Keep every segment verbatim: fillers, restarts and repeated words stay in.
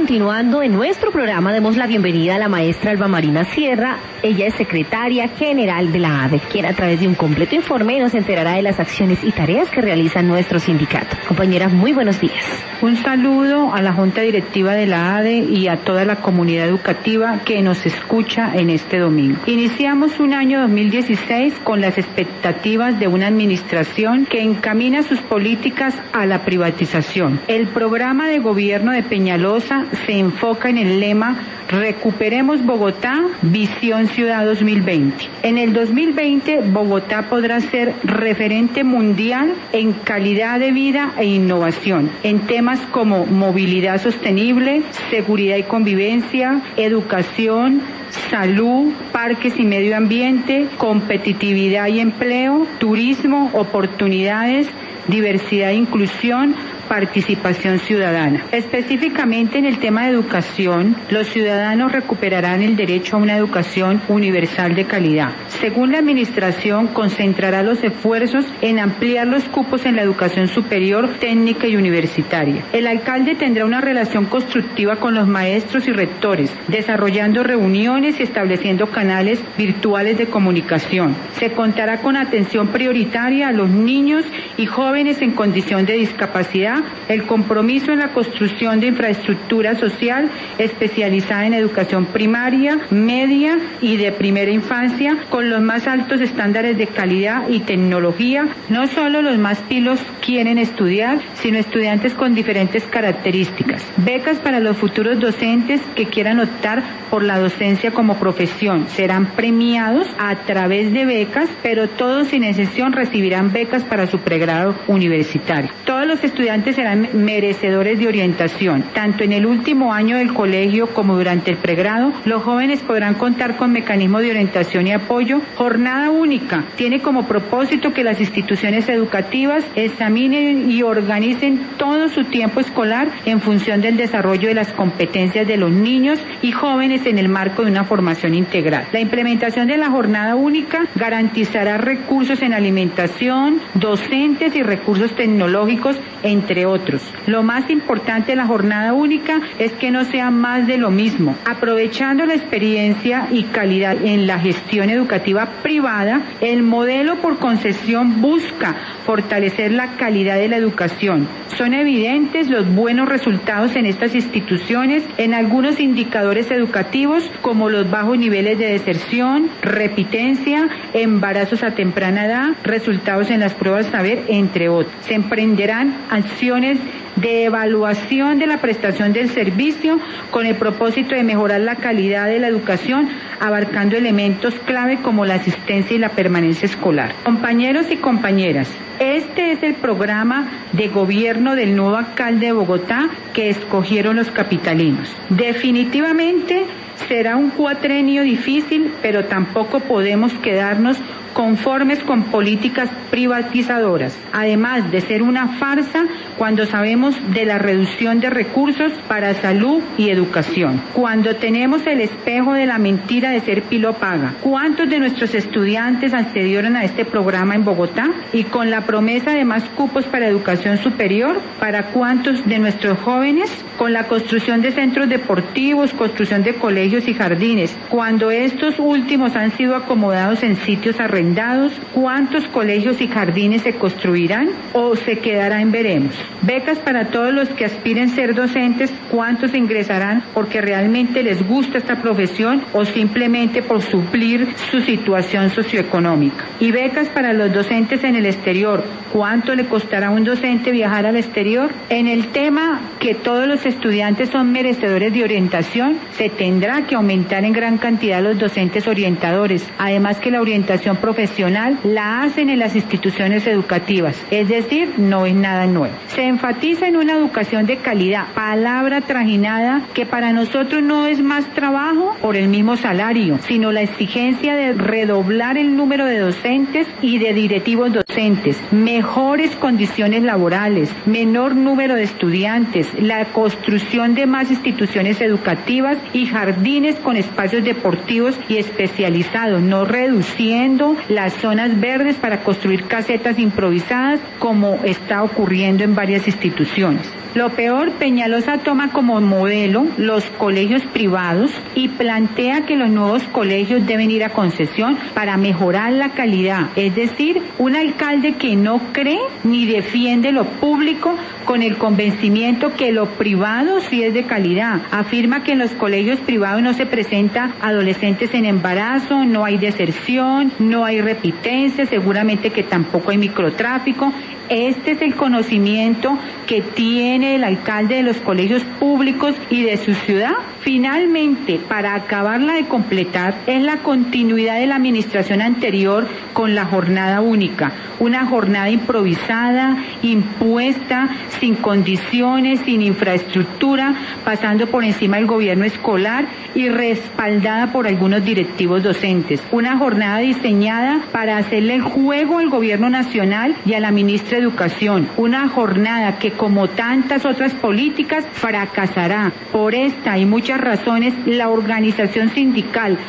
continuando en nuestro programa, demos la bienvenida a la maestra Alba Marina Sierra. Ella es secretaria general de la A D E, quien a través de un completo informe nos enterará de las acciones y tareas que realiza nuestro sindicato. Compañera, muy buenos días. Un saludo a la Junta Directiva de la A D E y a toda la comunidad educativa que nos escucha en este domingo. Iniciamos un año dos mil dieciséis con las expectativas de una administración que encamina sus políticas a la privatización. El programa de gobierno de Peñalosa se enfoca en el lema Recuperemos Bogotá, Visión Ciudad dos mil veinte. En el dos mil veinte, Bogotá podrá ser referente mundial en calidad de vida e innovación, en temas como movilidad sostenible, seguridad y convivencia, educación, salud, parques y medio ambiente, competitividad y empleo, turismo, oportunidades, diversidad e inclusión, participación ciudadana. Específicamente en el tema de educación, los ciudadanos recuperarán el derecho a una educación universal de calidad. Según la administración, concentrará los esfuerzos en ampliar los cupos en la educación superior, técnica y universitaria. El alcalde tendrá una relación constructiva con los maestros y rectores, desarrollando reuniones y estableciendo canales virtuales de comunicación. Se contará con atención prioritaria a los niños y jóvenes en condición de discapacidad, el compromiso en la construcción de infraestructura social especializada en educación primaria, media y de primera infancia, con los más altos estándares de calidad y tecnología. No solo los más pilos quieren estudiar, sino estudiantes con diferentes características. Becas para los futuros docentes que quieran optar por la docencia como profesión. Serán premiados a través de becas, pero todos sin excepción recibirán becas para su pregrado universitario. Todos los estudiantes serán merecedores de orientación. Tanto en el último año del colegio como durante el pregrado, los jóvenes podrán contar con mecanismos de orientación y apoyo. Jornada única tiene como propósito que las instituciones educativas examinen y organicen todo su tiempo escolar en función del desarrollo de las competencias de los niños y jóvenes en el marco de una formación integral. La implementación de la jornada única garantizará recursos en alimentación, docentes y recursos tecnológicos, entre otros. Lo más importante de la jornada única es que no sea más de lo mismo. Aprovechando la experiencia y calidad en la gestión educativa privada, el modelo por concesión busca fortalecer la calidad de la educación. Son evidentes los buenos resultados en estas instituciones en algunos indicadores educativos como los bajos niveles de deserción, repitencia, embarazos a temprana edad, resultados en las pruebas saber, entre otros. Se emprenderán acciones de evaluación de la prestación del servicio con el propósito de mejorar la calidad de la educación, abarcando elementos clave como la asistencia y la permanencia escolar. Compañeros y compañeras, este es el programa de gobierno del nuevo alcalde de Bogotá que escogieron los capitalinos. Definitivamente será un cuatrenio difícil, pero tampoco podemos quedarnos conformes con políticas privatizadoras, además de ser una farsa cuando sabemos de la reducción de recursos para salud y educación, cuando tenemos el espejo de la mentira de ser pilo paga. ¿Cuántos de nuestros estudiantes accedieron a este programa en Bogotá? Y con la promesa de más cupos para educación superior, ¿para cuántos de nuestros jóvenes? Con la construcción de centros deportivos, construcción de colegios y jardines, cuando estos últimos han sido acomodados en sitios arrendados, ¿cuántos colegios y jardines se construirán o se quedará en veremos? Becas para todos los que aspiren ser docentes, ¿cuántos ingresarán porque realmente les gusta esta profesión o simplemente por suplir su situación socioeconómica? Y becas para los docentes en el exterior, ¿cuánto le costará a un docente viajar al exterior? En el tema que todos los estudiantes son merecedores de orientación, se tendrá que aumentar en gran cantidad los docentes orientadores, además que la orientación profesional profesional la hacen en las instituciones educativas, es decir, no es nada nuevo. Se enfatiza en una educación de calidad, palabra trajinada que para nosotros no es más trabajo por el mismo salario, sino la exigencia de redoblar el número de docentes y de directivos docentes, mejores condiciones laborales, menor número de estudiantes, la construcción de más instituciones educativas y jardines con espacios deportivos y especializados, no reduciendo las zonas verdes para construir casetas improvisadas como está ocurriendo en varias instituciones. Lo peor, Peñalosa toma como modelo los colegios privados y plantea que los nuevos colegios deben ir a concesión para mejorar la calidad. Es decir, un alcalde que no cree ni defiende lo público con el convencimiento que lo privado sí es de calidad. Afirma que en los colegios privados no se presenta adolescentes en embarazo, no hay deserción, no hay repitencia, seguramente que tampoco hay microtráfico. Este es el conocimiento que tiene el alcalde de los colegios públicos y de su ciudad. Finalmente, para acabarla de completar, es la continuidad de la administración anterior con la jornada única. Una jornada improvisada, impuesta, sin condiciones, sin infraestructura, pasando por encima del gobierno escolar y respaldada por algunos directivos docentes. Una jornada diseñada para hacerle el juego al gobierno nacional y a la ministra de Educación. Una jornada que, como tantas otras políticas, fracasará. Por esta y muchas razones, la organización sindical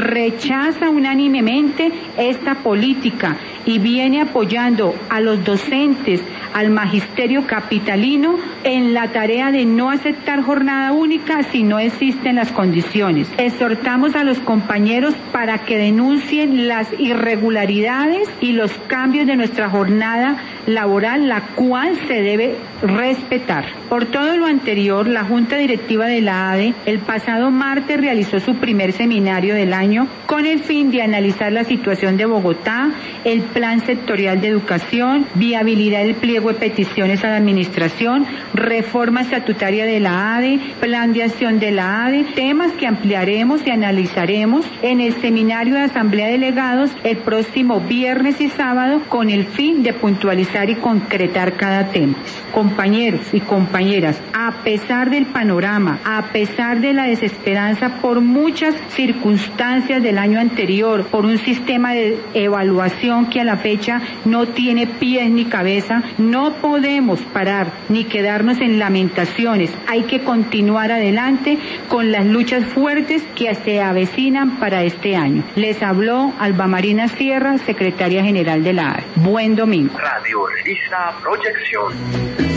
rechaza unánimemente esta política y viene apoyando a los docentes, al magisterio capitalino en la tarea de no aceptar jornada única si no existen las condiciones. Exhortamos a los compañeros para que denuncien las irregularidades y los cambios de nuestra jornada laboral, la cual se debe respetar. Por todo lo anterior, la Junta Directiva de la A D E el pasado martes realizó su primer seminario del año con el fin de analizar la situación de Bogotá, el plan sectorial de educación, viabilidad del pliego de peticiones a la administración, reforma estatutaria de la A D E, plan de acción de la A D E, temas que ampliaremos y analizaremos en el seminario de Asamblea de Delegados el próximo viernes y sábado con el fin de puntualizar y concretar cada tema. Compañeros y compañeras, a pesar del panorama, a pesar de la desesperanza por muchas circunstancias del año anterior, por un sistema de evaluación que a la fecha no tiene pies ni cabeza, no podemos parar ni quedarnos en lamentaciones. Hay que continuar adelante con las luchas fuertes que se avecinan para este año. Les habló Alba Marina Sierra, secretaria general de la A D E. Buen domingo. Radio Revista Proyección.